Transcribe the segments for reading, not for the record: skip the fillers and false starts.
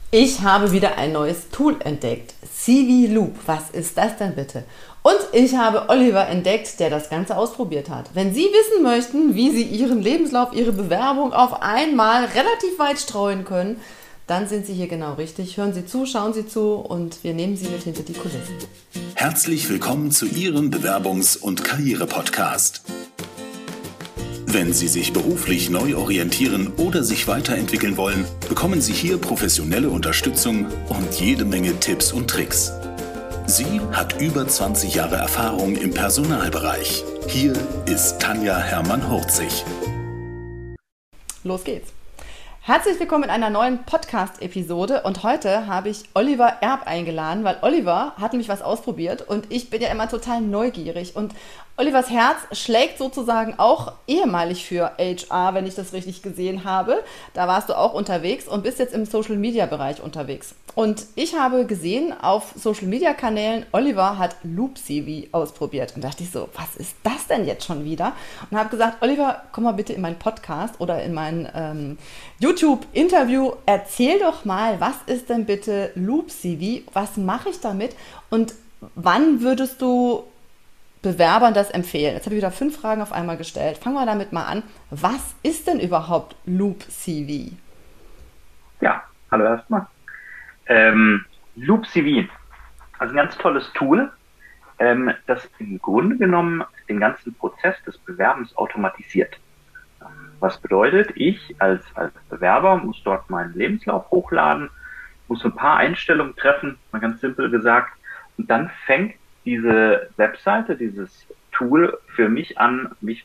Ich habe wieder ein neues Tool entdeckt. CV Loop. Was ist das denn bitte? Und ich habe Oliver entdeckt, der das Ganze ausprobiert hat. Wenn Sie wissen möchten, wie Sie Ihren Lebenslauf, Ihre Bewerbung auf einmal relativ weit streuen können, dann sind Sie hier genau richtig. Hören Sie zu, schauen Sie zu und wir nehmen Sie mit hinter die Kulissen. Herzlich willkommen zu Ihrem Bewerbungs- und Karriere-Podcast. Wenn Sie sich beruflich neu orientieren oder sich weiterentwickeln wollen, bekommen Sie hier professionelle Unterstützung und jede Menge Tipps und Tricks. Sie hat über 20 Jahre Erfahrung im Personalbereich. Hier ist Tanja Hermann-Hurzig. Los geht's. Herzlich willkommen in einer neuen Podcast-Episode und heute habe ich Oliver Erb eingeladen, weil Oliver hat nämlich was ausprobiert und ich bin ja immer total neugierig und Olivers Herz schlägt sozusagen auch ehemalig für HR, wenn ich das richtig gesehen habe. Da warst du auch unterwegs und bist jetzt im Social-Media-Bereich unterwegs. Und ich habe gesehen auf Social-Media-Kanälen, Oliver hat Loop CV ausprobiert. Und dachte ich so, was ist das denn jetzt schon wieder? Und habe gesagt, Oliver, komm mal bitte in meinen Podcast oder in mein YouTube-Interview. Erzähl doch mal, was ist denn bitte Loop CV? Was mache ich damit? Und wann würdest du Bewerbern das empfehlen? Jetzt habe ich wieder 5 Fragen auf einmal gestellt. Fangen wir damit mal an. Was ist denn überhaupt Loop CV? Ja, hallo erstmal. Loop CV, also ein ganz tolles Tool, das im Grunde genommen den ganzen Prozess des Bewerbens automatisiert. Was bedeutet, ich als Bewerber muss dort meinen Lebenslauf hochladen, muss ein paar Einstellungen treffen, mal ganz simpel gesagt, und dann fängt diese Webseite, dieses Tool für mich an, mich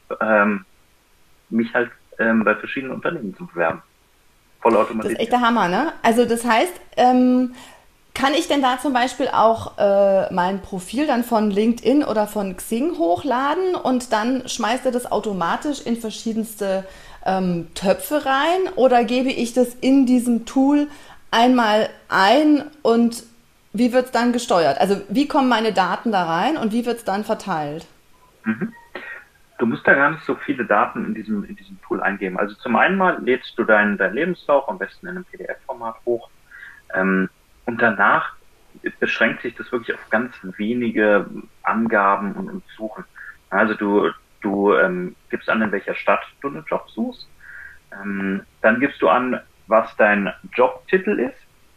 halt bei verschiedenen Unternehmen zu bewerben. Voll Das automatisiert. ist echt der Hammer, ne? Also das heißt, kann ich denn da zum Beispiel auch mein Profil dann von LinkedIn oder von Xing hochladen und dann schmeißt er das automatisch in verschiedenste Töpfe rein oder gebe ich das in diesem Tool einmal ein und wie wird es dann gesteuert? Also wie kommen meine Daten da rein und wie wird es dann verteilt? Mhm. Du musst da gar nicht so viele Daten in diesem Tool eingeben. Also zum einen mal lädst du deinen Lebenslauf am besten in einem PDF-Format hoch. Und danach beschränkt sich das wirklich auf ganz wenige Angaben und Suchen. Also du gibst an, in welcher Stadt du einen Job suchst. Dann gibst du an, was dein Jobtitel ist.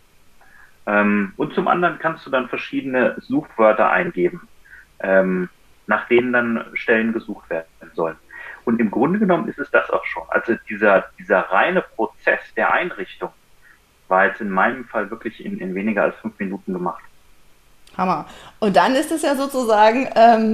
Und zum anderen kannst du dann verschiedene Suchwörter eingeben, nach denen dann Stellen gesucht werden sollen. Und im Grunde genommen ist es das auch schon. Also dieser reine Prozess der Einrichtung war jetzt in meinem Fall wirklich in weniger als 5 Minuten gemacht. Hammer. Und dann ist es ja sozusagen,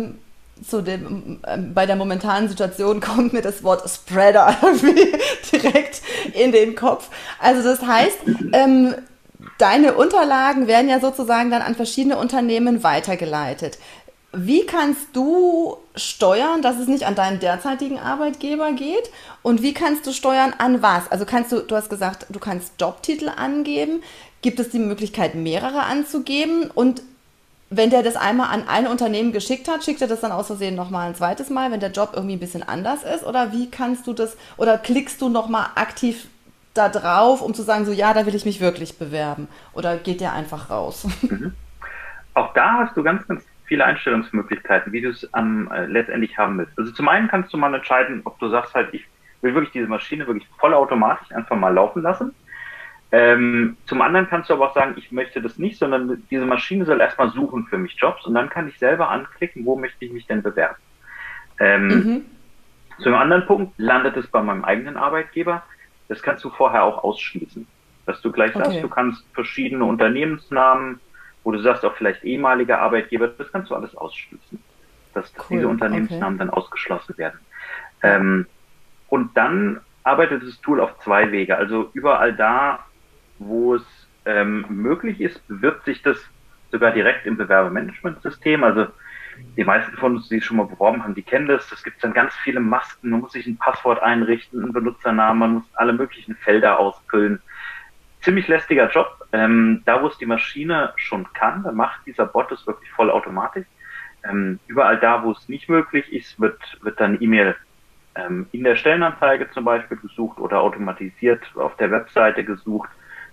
bei der momentanen Situation kommt mir das Wort Spreader direkt in den Kopf. Also das heißt, deine Unterlagen werden ja sozusagen dann an verschiedene Unternehmen weitergeleitet. Wie kannst du steuern, dass es nicht an deinen derzeitigen Arbeitgeber geht? Und wie kannst du steuern, an was? Also du hast gesagt, du kannst Jobtitel angeben. Gibt es die Möglichkeit, mehrere anzugeben? Und wenn der das einmal an ein Unternehmen geschickt hat, schickt er das dann aus Versehen nochmal ein zweites Mal, wenn der Job irgendwie ein bisschen anders ist? Oder wie kannst du das, oder klickst du nochmal aktiv da drauf, um zu sagen, so ja, da will ich mich wirklich bewerben? Oder geht der einfach raus? Mhm. Auch da hast du ganz, ganz viele Einstellungsmöglichkeiten, wie du es letztendlich haben willst. Also zum einen kannst du mal entscheiden, ob du sagst halt, ich will wirklich diese Maschine wirklich vollautomatisch einfach mal laufen lassen. Zum anderen kannst du aber auch sagen, ich möchte das nicht, sondern diese Maschine soll erstmal suchen für mich Jobs und dann kann ich selber anklicken, wo möchte ich mich denn bewerben. Mhm. Zu einem anderen Punkt landet es bei meinem eigenen Arbeitgeber. Das kannst du vorher auch ausschließen. Dass du gleich sagst, Okay, du kannst verschiedene Unternehmensnamen, wo du sagst auch vielleicht ehemalige Arbeitgeber, das kannst du alles ausschließen. Dass diese cool. Okay. Unternehmensnamen dann ausgeschlossen werden. Ja. Und dann arbeitet das Tool auf 2 Wege. Also überall da, wo es möglich ist, bewirbt sich das sogar direkt im Bewerbermanagementsystem. Also die meisten von uns, die sich schon mal beworben haben, die kennen das. Es gibt dann ganz viele Masken. Man muss sich ein Passwort einrichten, einen Benutzernamen, man muss alle möglichen Felder ausfüllen. Ziemlich lästiger Job. Da, wo es die Maschine schon kann, da macht dieser Bot es wirklich vollautomatisch. Überall da, wo es nicht möglich ist, wird dann E-Mail in der Stellenanzeige zum Beispiel gesucht oder automatisiert auf der Webseite gesucht.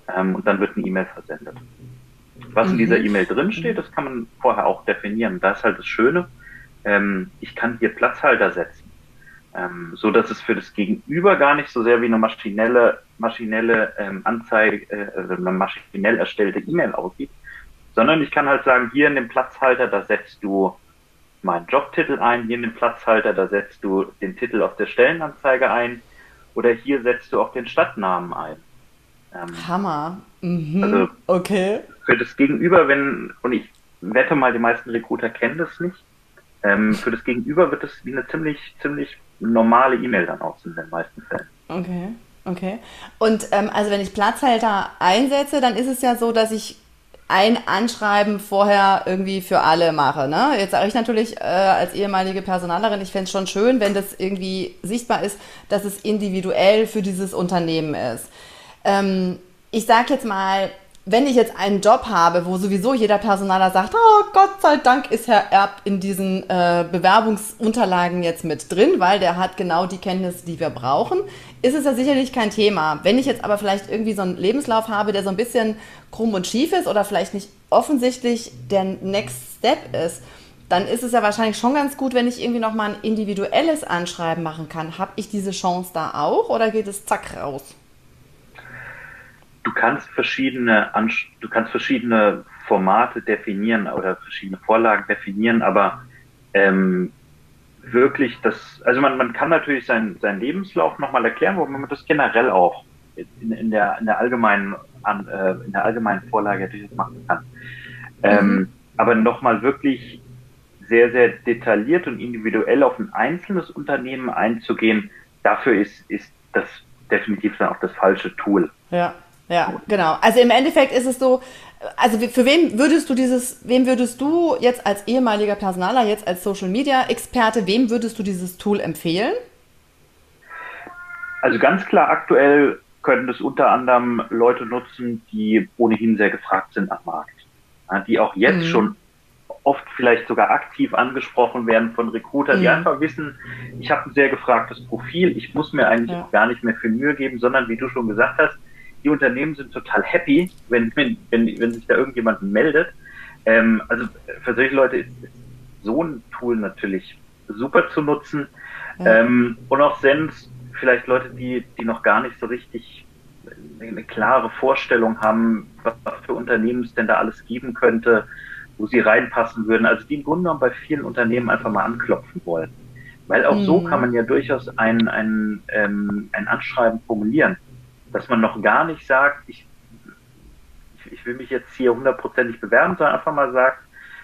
und dann wird eine E-Mail versendet. Was in dieser E-Mail drinsteht, das kann man vorher auch definieren. Das ist halt das Schöne. Ich kann hier Platzhalter setzen, so dass es für das Gegenüber gar nicht so sehr wie eine maschinelle Anzeige, eine maschinell erstellte E-Mail aussieht, sondern ich kann halt sagen, hier in dem Platzhalter, da setzt du meinen Jobtitel ein, hier in dem Platzhalter, da setzt du den Titel auf der Stellenanzeige ein oder hier setzt du auch den Stadtnamen ein. Hammer. Mhm. Also Okay. für das Gegenüber, und ich wette mal, die meisten Recruiter kennen das nicht, für das Gegenüber wird es wie eine ziemlich normale E-Mail dann aussehen in den meisten Fällen. Okay. Okay. Und also wenn ich Platzhalter einsetze, dann ist es ja so, dass ich ein Anschreiben vorher irgendwie für alle mache. Ne? Jetzt sage ich natürlich als ehemalige Personalerin, ich fände es schon schön, wenn das irgendwie sichtbar ist, dass es individuell für dieses Unternehmen ist. Ich sage jetzt mal, wenn ich jetzt einen Job habe, wo sowieso jeder Personaler sagt, oh Gott sei Dank ist Herr Erb in diesen Bewerbungsunterlagen jetzt mit drin, weil der hat genau die Kenntnisse, die wir brauchen, ist es ja sicherlich kein Thema. Wenn ich jetzt aber vielleicht irgendwie so einen Lebenslauf habe, der so ein bisschen krumm und schief ist oder vielleicht nicht offensichtlich der Next Step ist, dann ist es ja wahrscheinlich schon ganz gut, wenn ich irgendwie nochmal ein individuelles Anschreiben machen kann. Habe ich diese Chance da auch oder geht es zack raus? Du kannst verschiedene Formate definieren oder verschiedene Vorlagen definieren, aber wirklich also man kann natürlich seinen Lebenslauf nochmal erklären, wo man das generell auch in der allgemeinen Vorlage natürlich machen kann. Aber nochmal wirklich sehr, sehr detailliert und individuell auf ein einzelnes Unternehmen einzugehen, dafür ist das definitiv dann auch das falsche Tool. Ja. Ja, genau. Also im Endeffekt ist es so, also für wem würdest du jetzt als ehemaliger Personaler, jetzt als Social Media Experte, wem würdest du dieses Tool empfehlen? Also ganz klar, aktuell können das unter anderem Leute nutzen, die ohnehin sehr gefragt sind am Markt. Ja, die auch jetzt schon oft vielleicht sogar aktiv angesprochen werden von Recruitern, die einfach wissen, ich habe ein sehr gefragtes Profil, ich muss mir eigentlich auch gar nicht mehr viel Mühe geben, sondern wie du schon gesagt hast, die Unternehmen sind total happy, wenn sich da irgendjemand meldet. Also für solche Leute ist so ein Tool natürlich super zu nutzen. Ja. Und auch Sens, vielleicht Leute, die noch gar nicht so richtig eine klare Vorstellung haben, was für Unternehmen es denn da alles geben könnte, wo sie reinpassen würden. Also die im Grunde genommen bei vielen Unternehmen einfach mal anklopfen wollen. Weil auch so kann man ja durchaus ein Anschreiben formulieren, dass man noch gar nicht sagt, ich will mich jetzt hier 100%ig bewerben, sondern einfach mal sagt,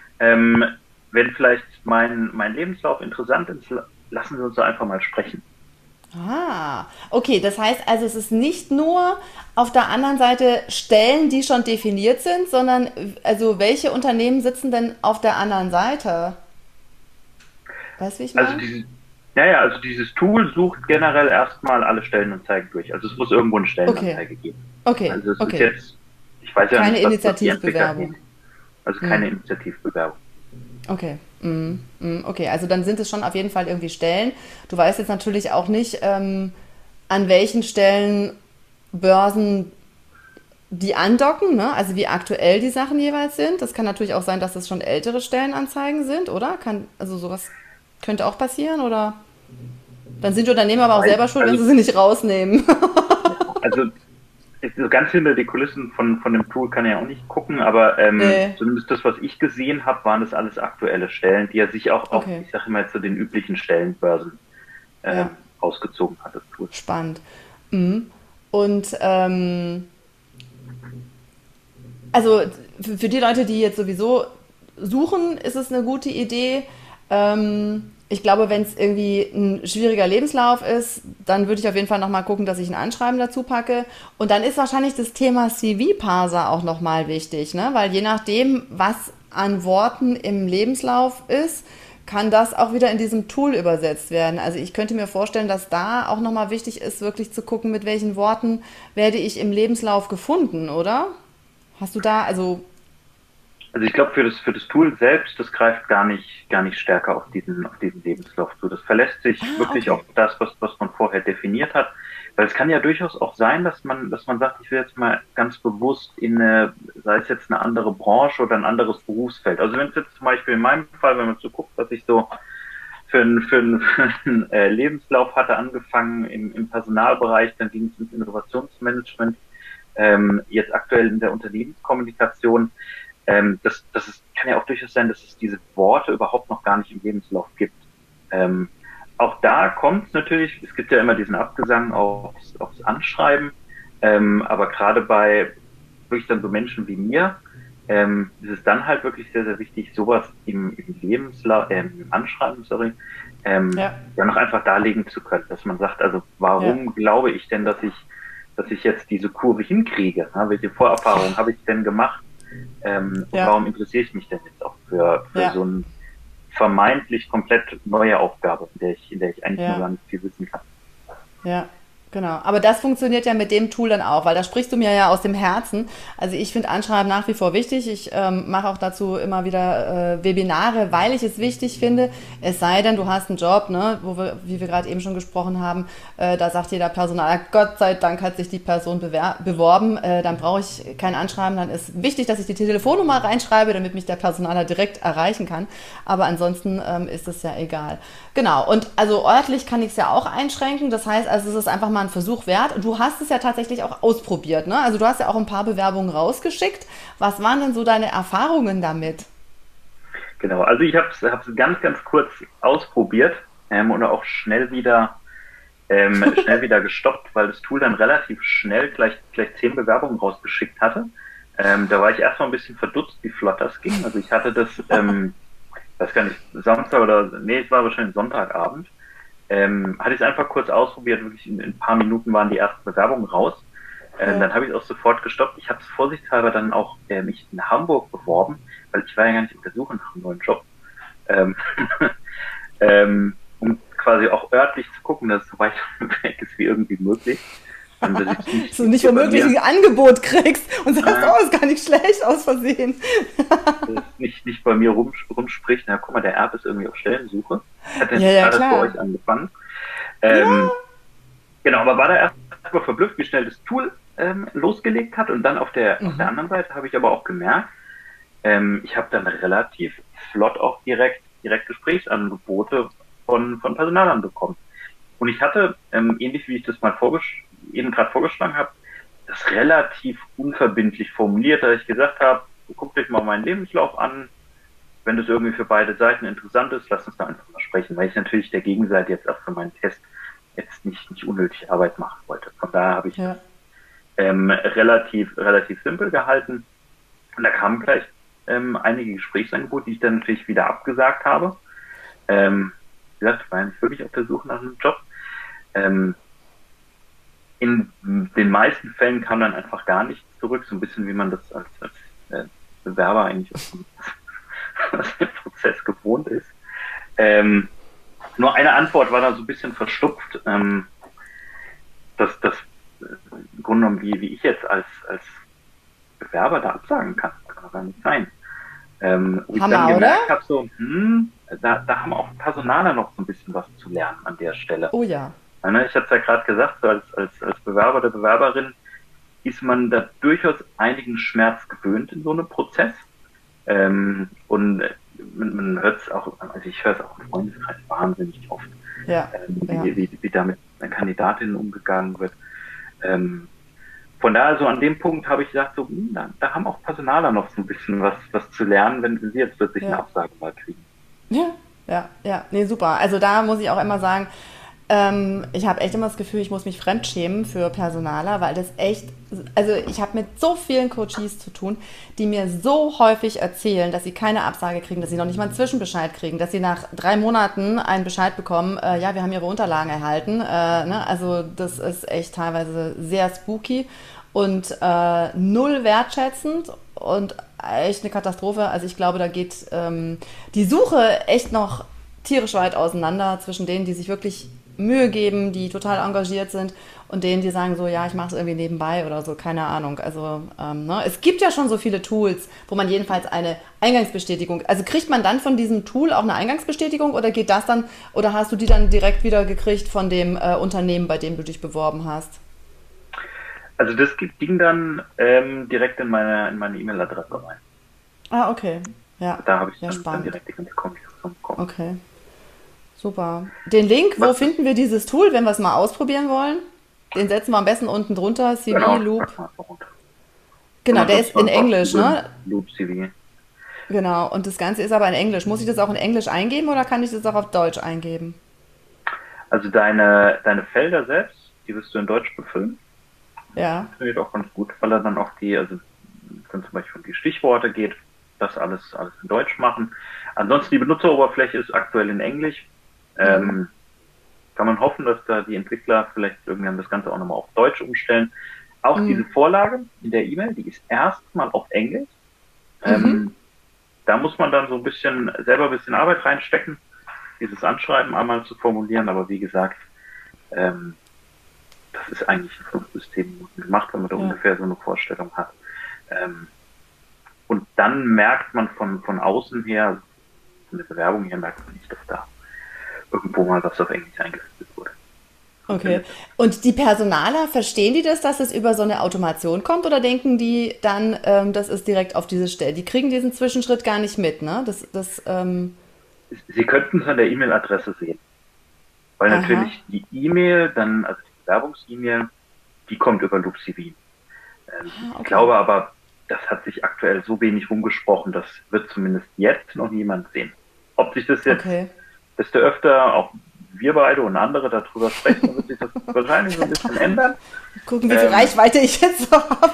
wenn vielleicht mein Lebenslauf interessant ist, lassen Sie uns doch einfach mal sprechen. Ah, okay, das heißt also, es ist nicht nur auf der anderen Seite Stellen, die schon definiert sind, sondern also welche Unternehmen sitzen denn auf der anderen Seite? Weißt du, wie ich meine? Also dieses Tool sucht generell erstmal alle Stellenanzeigen durch. Also es muss irgendwo eine Stellenanzeige geben. Okay. Also es ist jetzt, ich weiß ja keine nicht, Initiativbewerbung. Also keine Initiativbewerbung. Okay. Okay, also dann sind es schon auf jeden Fall irgendwie Stellen. Du weißt jetzt natürlich auch nicht, an welchen Stellen Börsen die andocken, ne? Also wie aktuell die Sachen jeweils sind. Das kann natürlich auch sein, dass das schon ältere Stellenanzeigen sind, oder? Also sowas könnte auch passieren, oder? Dann sind die Unternehmen aber auch selber schuld, wenn sie nicht rausnehmen. Also so ganz hinter die Kulissen von dem Tool kann ich ja auch nicht gucken, aber zumindest das, was ich gesehen habe, waren das alles aktuelle Stellen, die er sich auch ich sage immer, zu den üblichen Stellenbörsen ausgezogen hat, das Tool. Spannend. Und also für die Leute, die jetzt sowieso suchen, ist es eine gute Idee. Ich glaube, wenn es irgendwie ein schwieriger Lebenslauf ist, dann würde ich auf jeden Fall nochmal gucken, dass ich ein Anschreiben dazu packe. Und dann ist wahrscheinlich das Thema CV-Parser auch nochmal wichtig, ne? Weil je nachdem, was an Worten im Lebenslauf ist, kann das auch wieder in diesem Tool übersetzt werden. Also ich könnte mir vorstellen, dass da auch nochmal wichtig ist, wirklich zu gucken, mit welchen Worten werde ich im Lebenslauf gefunden, oder? Hast du da, Also ich glaube, für das Tool selbst, das greift gar nicht stärker auf diesen Lebenslauf zu. Das verlässt sich wirklich auf das, was man vorher definiert hat. Weil es kann ja durchaus auch sein, dass man sagt, ich will jetzt mal ganz bewusst sei es jetzt eine andere Branche oder ein anderes Berufsfeld. Also wenn es jetzt zum Beispiel in meinem Fall, wenn man so guckt, dass ich so für einen Lebenslauf hatte, angefangen im Personalbereich, dann ging es ins Innovationsmanagement, jetzt aktuell in der Unternehmenskommunikation. Kann ja auch durchaus sein, dass es diese Worte überhaupt noch gar nicht im Lebenslauf gibt. Auch da kommt es natürlich, es gibt ja immer diesen Abgesang aufs Anschreiben, aber gerade bei wirklich dann so Menschen wie mir, ist es dann halt wirklich sehr, sehr wichtig, sowas im Anschreiben, ja noch einfach darlegen zu können, dass man sagt, also warum glaube ich denn, dass ich jetzt diese Kurve hinkriege? Ja, welche Vorerfahrungen habe ich denn gemacht? Und warum interessiere ich mich denn jetzt auch für so ein vermeintlich komplett neue Aufgabe, in der ich eigentlich noch gar nicht viel wissen kann. Ja, genau. Aber das funktioniert ja mit dem Tool dann auch, weil da sprichst du mir ja aus dem Herzen. Also ich finde Anschreiben nach wie vor wichtig. Ich mache auch dazu immer wieder Webinare, weil ich es wichtig finde. Es sei denn, du hast einen Job, ne, wie wir gerade eben schon gesprochen haben, da sagt jeder Personaler, Gott sei Dank hat sich die Person beworben, dann brauche ich kein Anschreiben. Dann ist wichtig, dass ich die Telefonnummer reinschreibe, damit mich der Personaler direkt erreichen kann. Aber ansonsten ist es ja egal. Genau. Und also örtlich kann ich es ja auch einschränken. Das heißt, also es ist einfach mal ein Versuch wert. Und du hast es ja tatsächlich auch ausprobiert, ne? Also du hast ja auch ein paar Bewerbungen rausgeschickt. Was waren denn so deine Erfahrungen damit? Genau, also ich habe es ganz, ganz kurz ausprobiert und auch schnell wieder gestoppt, weil das Tool dann relativ schnell gleich 10 Bewerbungen rausgeschickt hatte. Da war ich erstmal ein bisschen verdutzt, wie flott das ging. Also ich hatte das, weiß gar nicht, Samstag es war wahrscheinlich Sonntagabend. Hatte ich es einfach kurz ausprobiert, wirklich in ein paar Minuten waren die ersten Bewerbungen raus. Dann habe ich es auch sofort gestoppt. Ich habe es vorsichtshalber dann auch mich in Hamburg beworben, weil ich war ja gar nicht auf der Suche nach einem neuen Job. Um quasi auch örtlich zu gucken, dass es so weit weg ist wie irgendwie möglich. Dass du nicht womöglich ein Angebot kriegst und sagst, ist gar nicht schlecht, aus Versehen. Dass es nicht bei mir rumspricht. Na, guck mal, der Erb ist irgendwie auf Stellensuche. Hat er gerade bei euch angefangen. Genau, aber war da erstmal verblüfft, wie schnell das Tool losgelegt hat. Und dann auf der anderen Seite habe ich aber auch gemerkt, ich habe dann relativ flott auch direkt Gesprächsangebote von Personalern bekommen. Und ich hatte, ähnlich wie ich das mal eben gerade vorgeschlagen habe, das relativ unverbindlich formuliert, da ich gesagt habe, guckt euch mal meinen Lebenslauf an, wenn das irgendwie für beide Seiten interessant ist, lasst uns da einfach mal sprechen, weil ich natürlich der Gegenseite jetzt auch für meinen Test jetzt nicht unnötig Arbeit machen wollte. Von daher habe ich relativ simpel gehalten. Und da kamen gleich einige Gesprächsangebote, die ich dann natürlich wieder abgesagt habe. Wie gesagt, ich war ja nicht wirklich auf der Suche nach einem Job. In den meisten Fällen kam dann einfach gar nichts zurück, so ein bisschen wie man das als Bewerber eigentlich aus dem Prozess gewohnt ist. Nur eine Antwort war da so ein bisschen verstopft, dass im Grunde genommen, wie ich jetzt als Bewerber da absagen kann. Das kann doch gar nicht sein. Wo ich dann gemerkt habe, so, da haben auch Personaler noch so ein bisschen was zu lernen an der Stelle. Oh ja. Ich hatte es ja gerade gesagt, so als Bewerber oder Bewerberin ist man da durchaus einigen Schmerz gewöhnt in so einem Prozess. Und man hört es auch, also ich höre es auch im Freundeskreis wahnsinnig oft, wie da mit Kandidatinnen umgegangen wird. Von daher, so an dem Punkt habe ich gesagt, so, da haben auch Personaler noch so ein bisschen was zu lernen, wenn sie jetzt plötzlich eine Absage mal kriegen. Ja, nee, super. Also da muss ich auch immer sagen, ich habe echt immer das Gefühl, ich muss mich fremdschämen für Personaler, weil das echt, also ich habe mit so vielen Coaches zu tun, die mir so häufig erzählen, dass sie keine Absage kriegen, dass sie noch nicht mal einen Zwischenbescheid kriegen, dass sie nach 3 Monaten einen Bescheid bekommen, wir haben ihre Unterlagen erhalten. Also das ist echt teilweise sehr spooky und null wertschätzend und echt eine Katastrophe. Also ich glaube, da geht die Suche echt noch tierisch weit auseinander zwischen denen, die sich wirklich Mühe geben, die total engagiert sind und denen, die sagen so, ja, ich mache es irgendwie nebenbei oder so, keine Ahnung. Also ne? Es gibt ja schon so viele Tools, wo man jedenfalls eine Eingangsbestätigung, also kriegt man dann von diesem Tool auch eine Eingangsbestätigung oder geht das dann, oder hast du die dann direkt wieder gekriegt von dem Unternehmen, bei dem du dich beworben hast? Also das ging dann direkt in meine E-Mail-Adresse rein. Ah, okay. Ja, Da habe ich ja, dann spannend. direkt die ganze Kommunikation bekommen. Okay, super. Den Link, wo Was ist, finden wir dieses Tool, wenn wir es mal ausprobieren wollen? Den setzen wir am besten unten drunter, CV, genau, das Loop. packt man einfach runter. Kann Genau, man der sonst ist in auf Englisch, Google ne? Loop CV. Genau, und das Ganze ist aber in Englisch. Muss ich das auch in Englisch eingeben oder kann ich das auch auf Deutsch eingeben? Also deine Felder selbst, die wirst du in Deutsch befüllen. Das Ja. funktioniert auch ganz gut, weil er dann auch also wenn zum Beispiel um die Stichworte geht, das alles in Deutsch machen. Ansonsten die Benutzeroberfläche ist aktuell in Englisch. Mhm. Ähm, Kann man hoffen, dass da die Entwickler vielleicht irgendwann das Ganze auch nochmal auf Deutsch umstellen. Auch diese Mhm. Vorlage in der E-Mail, die ist erstmal auf Englisch. Mhm. Ähm, Da muss man dann so selber ein bisschen Arbeit reinstecken, dieses Anschreiben einmal zu formulieren. Aber wie gesagt, ähm, das ist eigentlich in 5 bis 10 Minuten gemacht, wenn man da Ja. ungefähr so eine Vorstellung hat. Ähm, und dann merkt man von außen her, von der Bewerbung her, merkt man nicht, dass da irgendwo mal was auf Englisch eingefügt wurde. Okay. Funktioniert. Und die Personaler, verstehen die das, dass es über so eine Automation kommt oder denken die dann, das ist direkt auf diese Stelle? Die kriegen diesen Zwischenschritt gar nicht mit, ne? Sie könnten es an der E-Mail-Adresse sehen, weil Aha. natürlich die E-Mail, dann, also die Bewerbungs-E-Mail, die kommt über LoopCV. Ah, Ich okay. glaube aber, das hat sich aktuell so wenig rumgesprochen, das wird zumindest jetzt noch niemand sehen. Ob sich das jetzt, Okay. desto öfter auch wir beide und andere darüber sprechen, dann wird sich das wahrscheinlich so ein bisschen ändern. Gucken, wie viel Ähm, Reichweite ich jetzt so habe.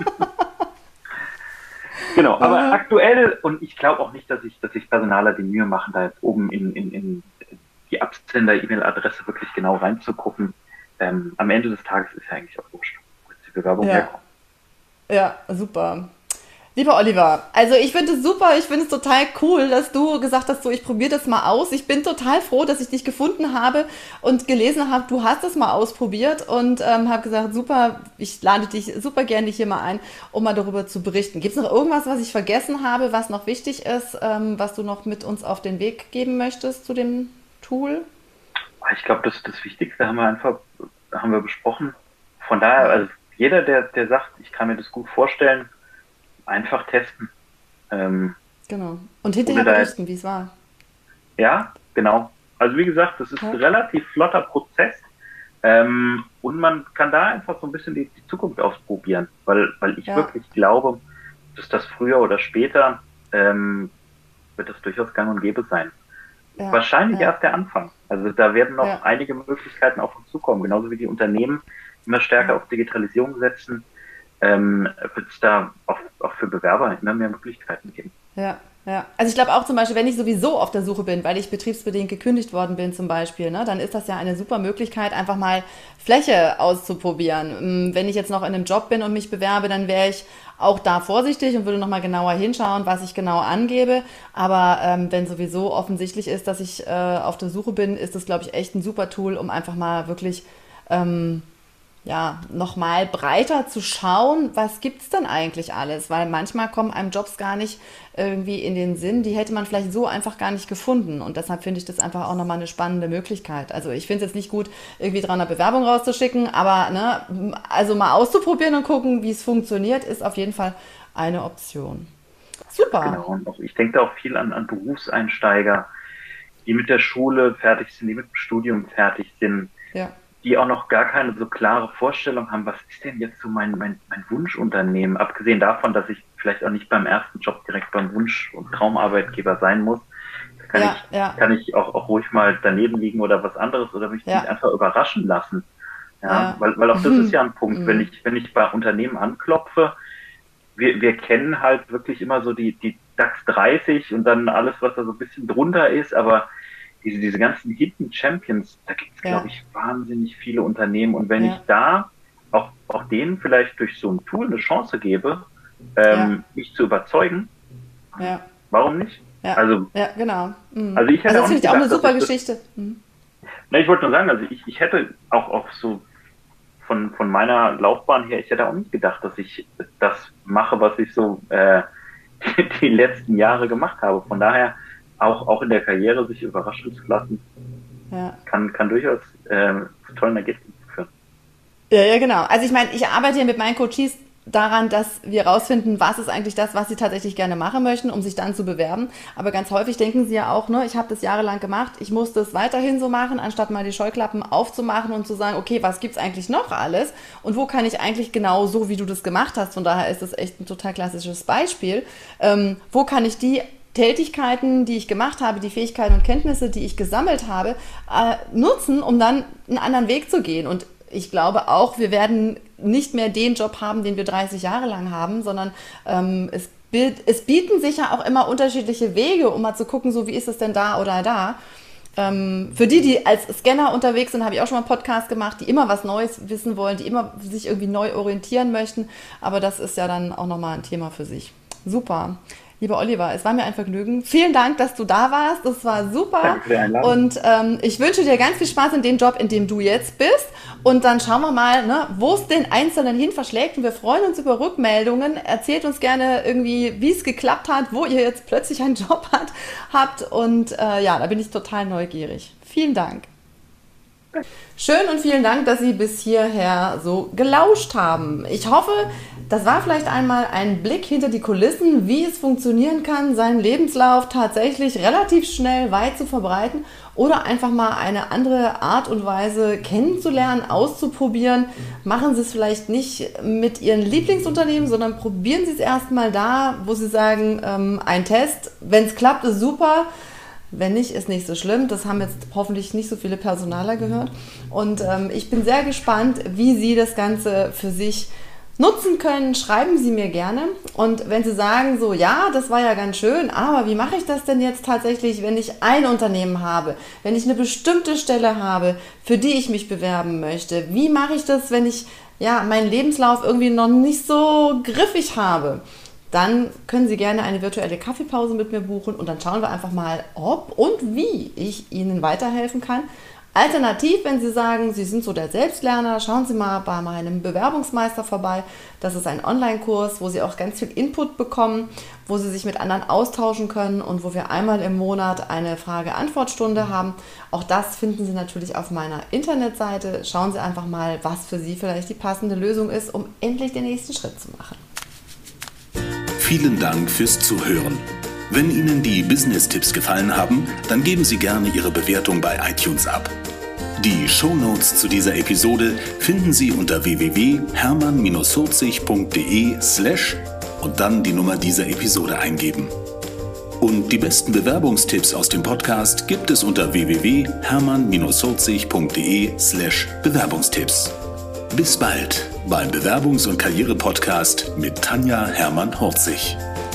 genau, aber Aha. aktuell, und ich glaube auch nicht, dass sich Personaler die Mühe machen, da jetzt oben in die Absender-E-Mail-Adresse wirklich genau reinzugucken. Am Ende des Tages ist ja eigentlich auch wurscht, wo jetzt die Bewerbung Ja, herkommt. ja, super. Lieber Oliver, also ich finde es super, ich finde es total cool, dass du gesagt hast, so ich probiere das mal aus. Ich bin total froh, dass ich dich gefunden habe und gelesen habe, du hast es mal ausprobiert und habe gesagt, super, ich lade dich super gerne hier mal ein, um mal darüber zu berichten. Gibt es noch irgendwas, was ich vergessen habe, was noch wichtig ist, was du noch mit uns auf den Weg geben möchtest zu dem Tool? Ich glaube, das Wichtigste haben wir besprochen. Von daher, Ja, also jeder, der sagt, ich kann mir das gut vorstellen, einfach testen. Ähm, genau. Und ohne hinterher da jetzt, berichten, wie es war. ja, genau. Also wie gesagt, das ist ein Ja, relativ flotter Prozess. Und man kann da einfach so ein bisschen die Zukunft ausprobieren, weil ich ja, wirklich glaube, dass das früher oder später wird das durchaus gang und gäbe sein. ja, Wahrscheinlich ja, erst der Anfang. Also da werden noch ja. einige Möglichkeiten auf uns zukommen, genauso wie die Unternehmen immer stärker Ja. auf Digitalisierung setzen, wird es da auch für Bewerber immer mehr Möglichkeiten geben. Ja, ja. Also ich glaube auch zum Beispiel, wenn ich sowieso auf der Suche bin, weil ich betriebsbedingt gekündigt worden bin zum Beispiel, ne, dann ist das ja eine super Möglichkeit, einfach mal Fläche auszuprobieren. Wenn ich jetzt noch in einem Job bin und mich bewerbe, dann wäre ich auch da vorsichtig und würde nochmal genauer hinschauen, was ich genau angebe. Aber wenn sowieso offensichtlich ist, dass ich auf der Suche bin, ist das, glaube ich, echt ein super Tool, um einfach mal wirklich ja, nochmal breiter zu schauen, was gibt's denn eigentlich alles? Weil manchmal kommen einem Jobs gar nicht irgendwie in den Sinn, die hätte man vielleicht so einfach gar nicht gefunden. Und deshalb finde ich das einfach auch nochmal eine spannende Möglichkeit. Also ich finde es jetzt nicht gut, irgendwie 300 Bewerbungen rauszuschicken, aber ne, also mal auszuprobieren und gucken, wie es funktioniert, ist auf jeden Fall eine Option. Super. Genau. Und auch, ich denke da auch viel an Berufseinsteiger, die mit der Schule fertig sind, die mit dem Studium fertig sind, Ja, die auch noch gar keine so klare Vorstellung haben, was ist denn jetzt so mein Wunschunternehmen, abgesehen davon, dass ich vielleicht auch nicht beim ersten Job direkt beim Wunsch- und Traumarbeitgeber sein muss. Da ja, ja, kann ich auch ruhig mal daneben liegen oder was anderes oder mich ja, einfach überraschen lassen. Ja, ja, weil auch das ist ja ein Punkt, wenn ich bei Unternehmen anklopfe, wir kennen halt wirklich immer so die DAX 30 und dann alles, was da so ein bisschen drunter ist, aber diese ganzen Hidden Champions, da gibt es, glaube ja, ich, wahnsinnig viele Unternehmen. Und wenn ich ja, da auch denen vielleicht durch so ein Tool eine Chance gebe, ja, mich zu überzeugen, ja. warum nicht? Ja, Also, ja, genau. Mhm. also ich Also hätte das auch finde nicht ich auch eine gedacht, dass super ich das, Geschichte. Mhm. Na, ich wollte nur sagen, also ich hätte auch so von meiner Laufbahn her, ich hätte auch nicht gedacht, dass ich das mache, was ich so die letzten Jahre gemacht habe. Von daher auch in der Karriere sich überraschen zu lassen, kann durchaus zu tollen Ergebnissen führen. Ja, genau. Also ich meine, ich arbeite ja mit meinen Coaches daran, dass wir rausfinden, was ist eigentlich das, was sie tatsächlich gerne machen möchten, um sich dann zu bewerben. Aber ganz häufig denken sie ja auch, ne, ich habe das jahrelang gemacht, ich muss das weiterhin so machen, anstatt mal die Scheuklappen aufzumachen und zu sagen, okay, was gibt's eigentlich noch alles und wo kann ich eigentlich genau so, wie du das gemacht hast, von daher ist das echt ein total klassisches Beispiel, wo kann ich die Tätigkeiten, die ich gemacht habe, die Fähigkeiten und Kenntnisse, die ich gesammelt habe, nutzen, um dann einen anderen Weg zu gehen. Und ich glaube auch, wir werden nicht mehr den Job haben, den wir 30 Jahre lang haben, sondern es bieten sich ja auch immer unterschiedliche Wege, um mal zu gucken, so wie ist es denn da oder da. Für die als Scanner unterwegs sind, habe ich auch schon mal einen Podcast gemacht, die immer was Neues wissen wollen, die immer sich irgendwie neu orientieren möchten. Aber das ist ja dann auch nochmal ein Thema für sich. Super. Lieber Oliver, es war mir ein Vergnügen. Vielen Dank, dass du da warst. Das war super. Danke für die Einladung. Und ich wünsche dir ganz viel Spaß in dem Job, in dem du jetzt bist. Und dann schauen wir mal, ne, wo es den Einzelnen hin verschlägt. Und wir freuen uns über Rückmeldungen. Erzählt uns gerne irgendwie, wie es geklappt hat, wo ihr jetzt plötzlich einen Job habt. Und ja, da bin ich total neugierig. Vielen Dank. Schön und vielen Dank, dass Sie bis hierher so gelauscht haben. Ich hoffe, das war vielleicht einmal ein Blick hinter die Kulissen, wie es funktionieren kann, seinen Lebenslauf tatsächlich relativ schnell weit zu verbreiten oder einfach mal eine andere Art und Weise kennenzulernen, auszuprobieren. Machen Sie es vielleicht nicht mit Ihren Lieblingsunternehmen, sondern probieren Sie es erstmal da, wo Sie sagen, ein Test, wenn es klappt, ist super. Wenn nicht, ist nicht so schlimm. Das haben jetzt hoffentlich nicht so viele Personaler gehört. Und ich bin sehr gespannt, wie Sie das Ganze für sich nutzen können. Schreiben Sie mir gerne. Und wenn Sie sagen, so ja, das war ja ganz schön, aber wie mache ich das denn jetzt tatsächlich, wenn ich ein Unternehmen habe, wenn ich eine bestimmte Stelle habe, für die ich mich bewerben möchte? Wie mache ich das, wenn ich ja meinen Lebenslauf irgendwie noch nicht so griffig habe? Dann können Sie gerne eine virtuelle Kaffeepause mit mir buchen und dann schauen wir einfach mal, ob und wie ich Ihnen weiterhelfen kann. Alternativ, wenn Sie sagen, Sie sind so der Selbstlerner, schauen Sie mal bei meinem Bewerbungsmeister vorbei. Das ist ein Online-Kurs, wo Sie auch ganz viel Input bekommen, wo Sie sich mit anderen austauschen können und wo wir einmal im Monat eine Frage-Antwort-Stunde haben. Auch das finden Sie natürlich auf meiner Internetseite. Schauen Sie einfach mal, was für Sie vielleicht die passende Lösung ist, um endlich den nächsten Schritt zu machen. Vielen Dank fürs Zuhören. Wenn Ihnen die Business-Tipps gefallen haben, dann geben Sie gerne Ihre Bewertung bei iTunes ab. Die Shownotes zu dieser Episode finden Sie unter www.hermann-40.de/ und dann die Nummer dieser Episode eingeben. Und die besten Bewerbungstipps aus dem Podcast gibt es unter www.hermann-40.de/Bewerbungstipps. Bis bald beim Bewerbungs- und Karriere-Podcast mit Tanja Hermann-Horzig.